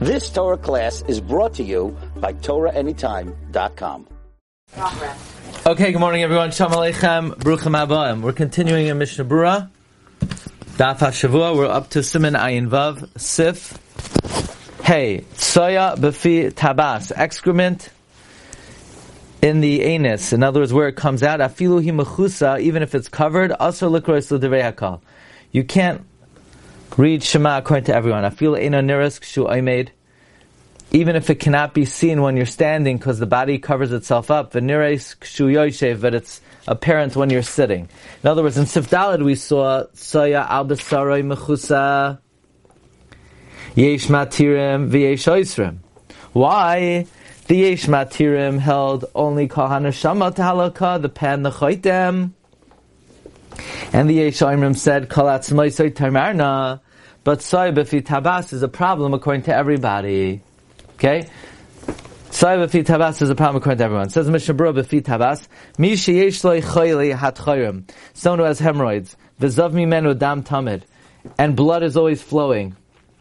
This Torah class is brought to you by TorahAnytime.com. Okay, good morning everyone. Shalom Aleichem, Bruchim Abayim. We're continuing in Mishnah Berurah, Daf HaShavua. We're up to Siman Ayin Vav, Sif. Hey, Tsoya B'fi Tabas, excrement in the anus. In other words, where it comes out, Afilu hi mechusa, even if it's covered, Asur L'kros L'divrei HaKal. You can't read Shema according to everyone. Afilu Eino Niras Kshu Oimed. Even if it cannot be seen when you're standing because the body covers itself up, v'nireis kshu yoshev, but it's apparent when you're sitting. In other words, in Sif Daled we saw Tsoya al b'saroi mechusa yesh matirim v'yesh oisrim. Why? The yesh matirim held only kol haneshama tahalaka, the pan nechoitem, and the yesh oisrim said kol atzmoisoi tamarna. But Tsoya b'fi tabas is a problem according to everybody. Okay? Tsoya b'fi tabas is a problem according to everyone. It says Mishnah Berurah b'fi tabas, Mi sheyesh lo choyle hat choyrem, someone who has hemorrhoids, v'zav mimenu dam tamid, and blood is always flowing.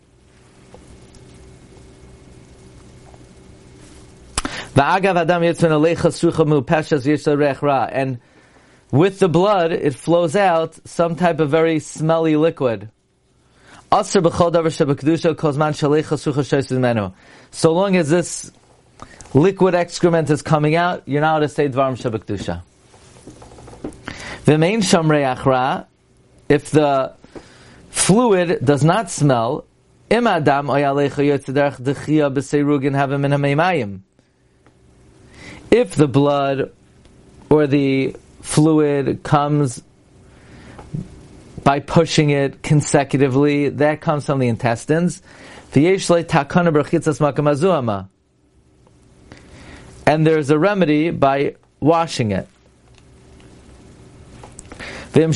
V'agav adam yitzven alecha sucha mu peshas yesh lo reich ra, and with the blood it flows out some type of very smelly liquid. So long as this liquid excrement is coming out, you're not allowed to say Dvarim Shebekdusha. V'mein sham reach ra, if the fluid does not smell, im adam oyalecha yotzederach dechia b'seirugin havim min hamaymayim. If the blood or the fluid comes by pushing it consecutively, that comes from the intestines. And there's a remedy by washing it. And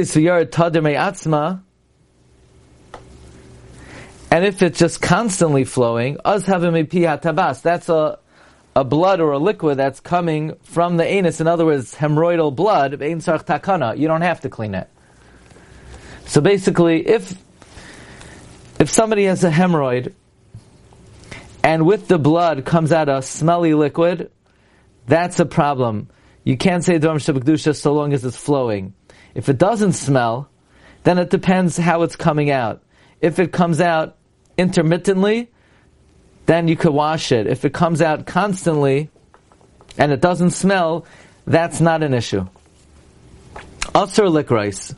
if it's just constantly flowing, that's a blood or a liquid that's coming from the anus. In other words, hemorrhoidal blood. You don't have to clean it. So basically, if somebody has a hemorrhoid, and with the blood comes out a smelly liquid, that's a problem. You can't say Dvarim Shebekdusha so long as it's flowing. If it doesn't smell, then it depends how it's coming out. If it comes out intermittently, then you could wash it. If it comes out constantly, and it doesn't smell, that's not an issue. Asur Likrais.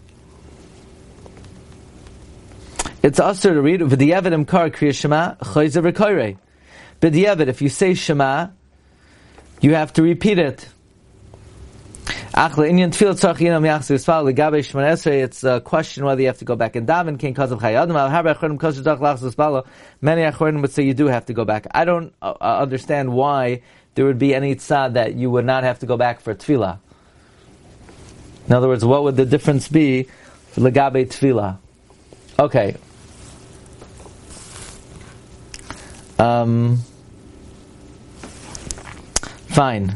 It's usher to read v'diavad imkar kriya shema chayzer v'koyrei. B'diavad, if you say shema, you have to repeat it. It's a question whether you have to go back and daven. Many achronim would say you do have to go back. I don't understand why there would be any tzad that you would not have to go back for tefillah. In other words, what would the difference be for legabe tefillah? Okay. Fine.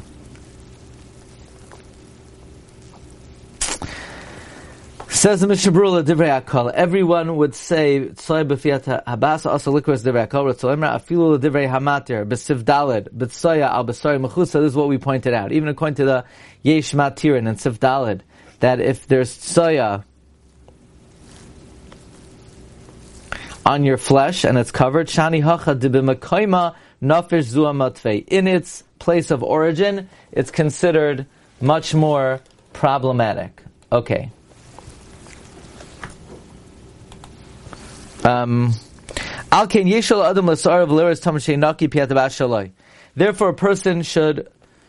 Says the Mishnah Berurah Divrei HaKal, everyone would say Tsoya b'fi habas also likros Divrei HaKal Ratzolemra afilu Divrei Hamatir b'Sif Daled b'Tsoya al b'Sari mechusa. This is what we pointed out, even according to the Yesh Matirin and Sif Daled, that if there's Tsoya on your flesh and it's covered, Shani Hacha Dibimakaima Nafish Zua Matvei. In its place of origin, it's considered much more problematic. Okay. Therefore, a person should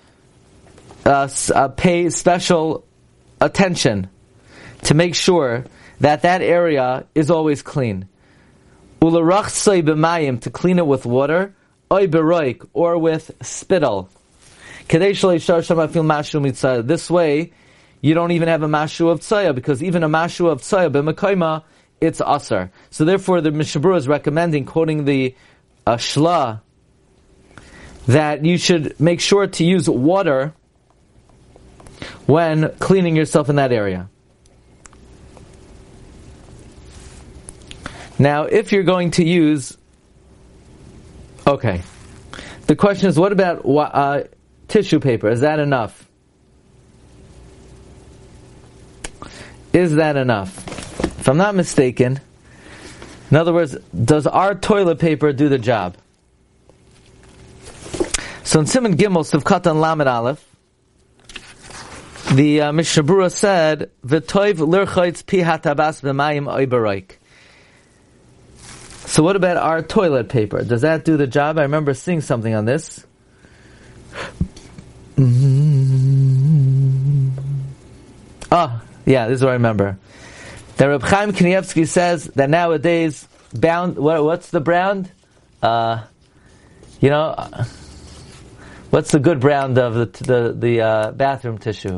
pay special attention to make sure that that area is always clean. To clean it with water, or with spittle. This way, you don't even have a mashu of tsoya, because even a mashu of tsoya b'mekayma, it's asar. So therefore, the Mishnah Berurah is recommending, quoting the Shla, that you should make sure to use water when cleaning yourself in that area. Now, if you're going to use Okay. The question is, what about tissue paper? Is that enough? Is that enough? If I'm not mistaken, in other words, does our toilet paper do the job? So in Siman Gimel, Sivkatan Lamed Aleph, the Mishnah Berurah said, "V'toiv lirchotz pi hatabas b'mayim oibaroik." So what about our toilet paper? Does that do the job? I remember seeing something on this. Yeah, this is what I remember. The Reb Chaim Kanievsky says that nowadays, what's the brand? What's the good brand of the bathroom tissue?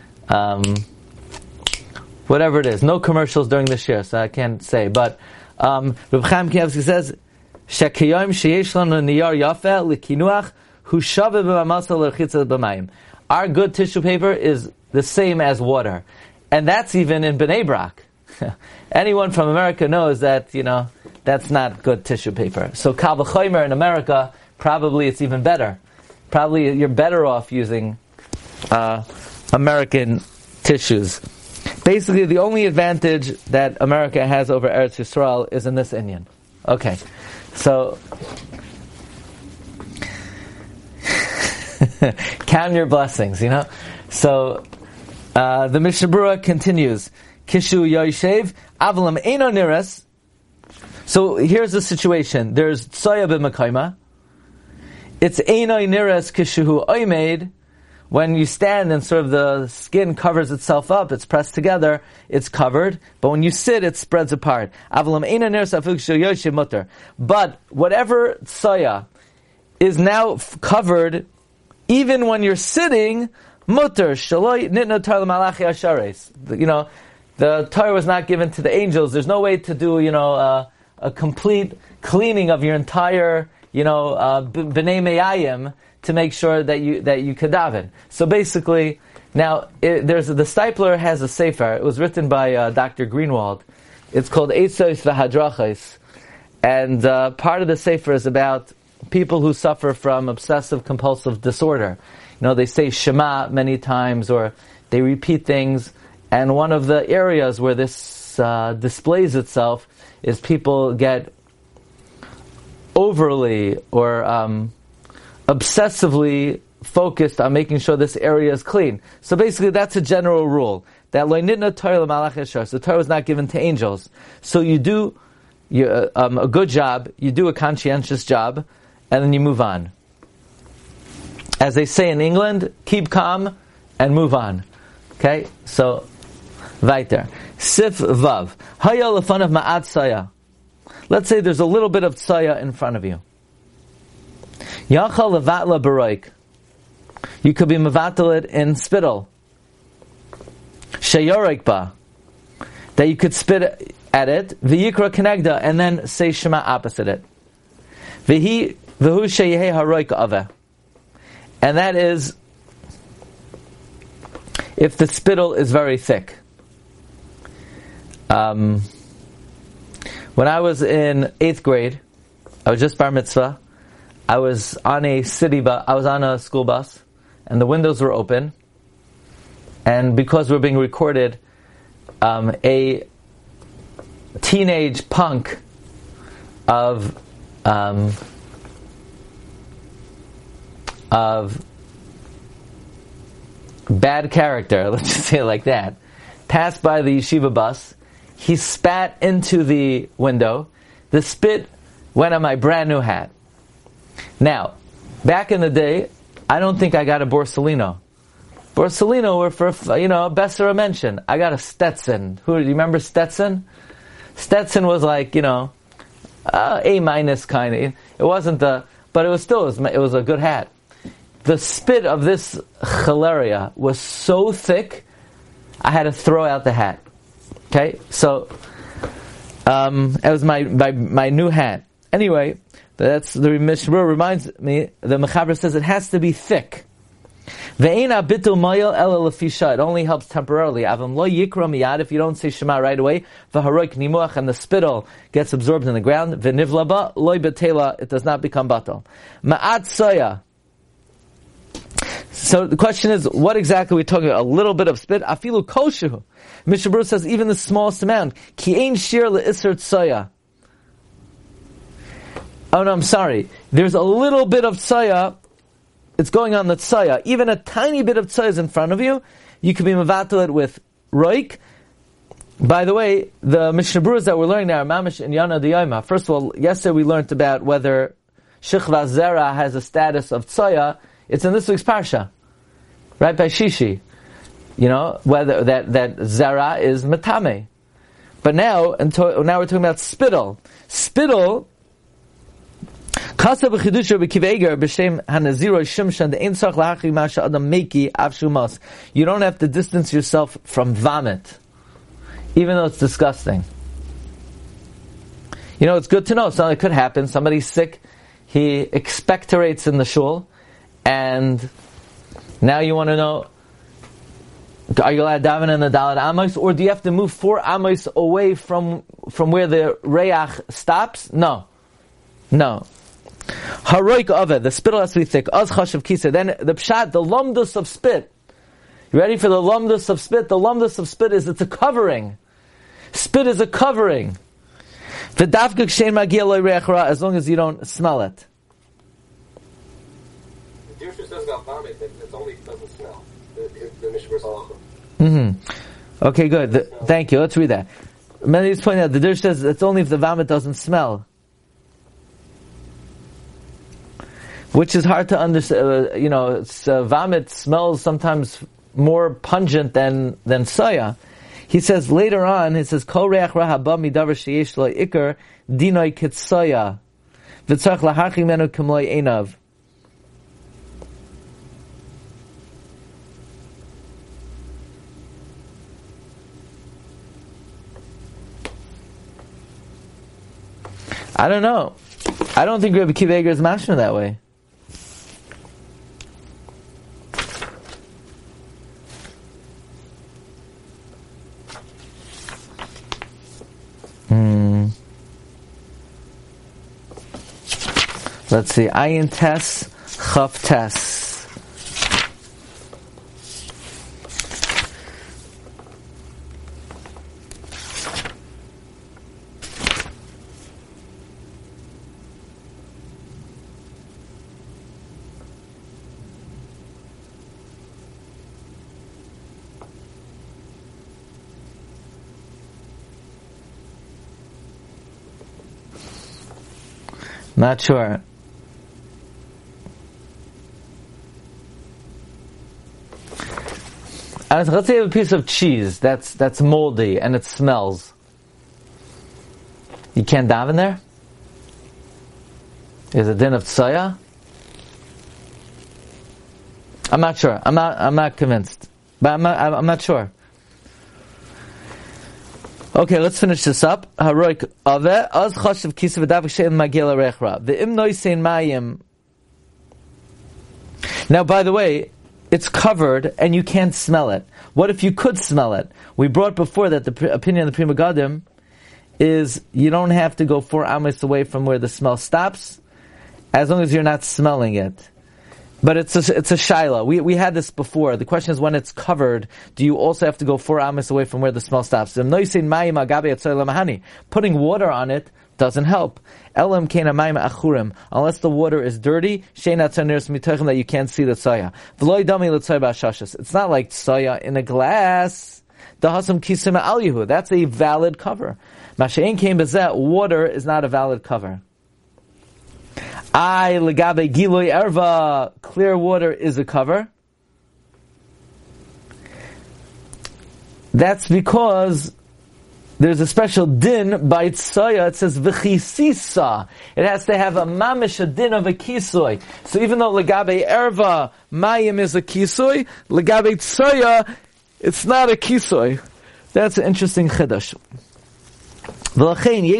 Whatever it is. No commercials during this year, so I can't say. But Reb Chaim Kanievsky says, "Shekayom sheyesh lanu niyar yafeh likinuach hu shaveh b'mamasel l'rchitza b'mayim." Our good tissue paper is the same as water, and that's even in Bnei Brak. Anyone from America knows that that's not good tissue paper. So Kal v'chomer in America, probably it's even better. Probably you're better off using American tissues. Basically, the only advantage that America has over Eretz Yisrael is in this inyan. Okay, so count your blessings, So the Mishnah Berurah continues, Kishu Yoshev Avalam Eino Niras. So here's the situation. There's Tsoya b'Mekayma. It's Eino Niras Kishu Oymeid. When you stand and sort of the skin covers itself up, it's pressed together, it's covered. But when you sit, it spreads apart. Avalam Eino Niras Afuk Kishu Yoshev Mutter. But whatever Tsoya is now covered, even when you're sitting, Mutter Shaloi Nitno Tar L'Malachi Ashares. The Torah was not given to the angels. There's no way to do, a complete cleaning of your entire, B'nai Me'ayim to make sure that you could daven. So basically, now the Stipler has a sefer. It was written by Dr. Greenwald. It's called Eitzos V'Hadrachos, and part of the sefer is about people who suffer from obsessive compulsive disorder. They say Shema many times, or they repeat things. And one of the areas where this displays itself is people get overly or obsessively focused on making sure this area is clean. So basically, that's a general rule that lo nitna Torah l'malach yashar. So Torah is not given to angels. So you do a good job, you do a conscientious job, and then you move on. As they say in England, keep calm and move on. Okay, so weiter. Sif vav haya lefanav ma'at saya. Let's say there's a little bit of tsaya in front of you. Yachal levatla baroik. You could be mevatel it in spittle. Sheyorek ba. That you could spit at it. V'yikra kenegda, and then say Shema opposite it. V'hu sheyehei haroik aveh. And that is if the spittle is very thick. When I was in 8th grade, I was just bar mitzvah. I was on a school bus, and the windows were open. And because we're being recorded, a teenage punk of bad character, let's just say it like that, passed by the yeshiva bus. He spat into the window. The spit went on my brand new hat. Now, back in the day, I don't think I got a Borsalino. Borsalino were for, Besser mention. I got a Stetson. Do you remember Stetson? Stetson was like, A- kind of. It wasn't but it was still, it was a good hat. The spit of this chalaria was so thick, I had to throw out the hat. Okay, so it was my new hat. Anyway, that's the Mishnah reminds me. The Mechaber says it has to be thick. Ve'ena bitul mayel ela lefisha. It only helps temporarily. Avam lo yikra miyad. If you don't say Shema right away, v'haroik nimuach, and the spittle gets absorbed in the ground. Ve'nivlaba loy betela. It does not become batal. Ma'at soya. So the question is, what exactly are we talking about? A little bit of spit? Afilu koshu. Mishnah Berurah says even the smallest amount. Ki ein shir le'isr tsoya. Oh no, I'm sorry. There's a little bit of tsoya. It's going on the tsoya. Even a tiny bit of tsoya is in front of you. You can be mevatel it with roik. By the way, the Mishnah Berurahs that we're learning now are mamish in Yana D'Yoma. First of all, yesterday we learned about whether Shechva Zera has a status of tsoya. It's in this week's parsha, right by Shishi. You know, whether that Zera is metame. But now we're talking about spittle. Spittle. You don't have to distance yourself from vomit, even though it's disgusting. You know, it's good to know. Something could happen. Somebody's sick. He expectorates in the shul, and now you want to know, are you allowed to daven in the Dalet Amos, or do you have to move 4 amos away from where the reach stops? No. Haroik Aved, the spittle has to be thick. Az chashav kisa. Then the pshat, the lumdus of spit. You ready for the lumdus of spit? The lumdus of spit is it's a covering. Spit is a covering. V'dafka kshein magia lo reach ra, as long as you don't smell it. The Dirshus does not vomit, it only doesn't smell. The Mishnah Berurah. Okay, good. Thank you. Let's read that. Many is pointing out the Dirsh says it's only if the vomit doesn't smell. Which is hard to understand. Vomit smells sometimes more pungent than soya. He says later on, he says, Kol reach ra haba midavar sheyesh lo ikar dinoi kitsoya v'tzarich laharchik menu k'mloi einav. I don't know. I don't think Rabbi Akiva Eiger is mashma that way. Let's see. Ayin Tes, Chaf Tes. Not sure. Let's say you have a piece of cheese that's moldy and it smells. You can't daven there? Is it din of tsoya? I'm not sure. I'm not convinced. But I'm not sure. Okay, let's finish this up. Haroik ave az chashav kisa v'davik she'en magil arechra ve'im noisein mayim. Now, by the way, it's covered and you can't smell it. What if you could smell it? We brought before that the opinion of the Pri Megadim is you don't have to go 4 amos away from where the smell stops, as long as you're not smelling it. But it's a shaila. We had this before. The question is, when it's covered, do you also have to go 4 amos away from where the smell stops? Putting water on it doesn't help. Unless the water is dirty, that you can't see the tsaya. It's not like tsaya in a glass. That's a valid cover. Water is not a valid cover. Legabe giloy erva, clear water is a cover. That's because there's a special din by Tsoya. It says v'chisisa. It has to have a mamish, a din of a kisoy. So even though legabe erva mayim is a kisoy, legabe Tsoya it's not a kisoy. That's an interesting chiddush. Therefore, you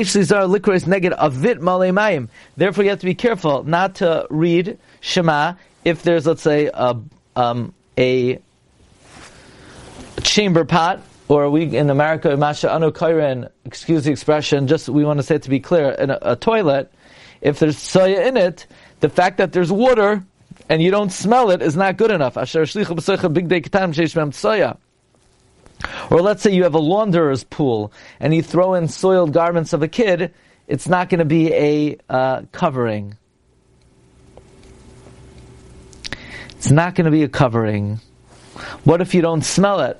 have to be careful not to read Shema if there's, let's say, a a chamber pot, or we in America, Masha Anu Kairen, excuse the expression, just we want to say it to be clear, in a toilet, if there's soya in it, the fact that there's water and you don't smell it is not good enough. Or let's say you have a launderer's pool and you throw in soiled garments of a kid, it's not going to be a covering. It's not going to be a covering. What if you don't smell it?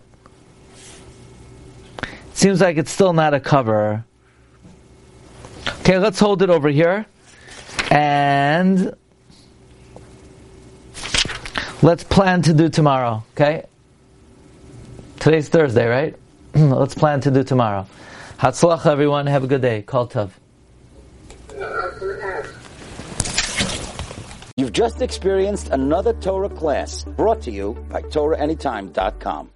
It seems like it's still not a cover. Okay, let's hold it over here. And let's plan to do tomorrow, okay? Today's Thursday, right? Let's plan to do tomorrow. Hatzlacha, everyone. Have a good day. Kol Tov. You've just experienced another Torah class brought to you by TorahAnytime.com.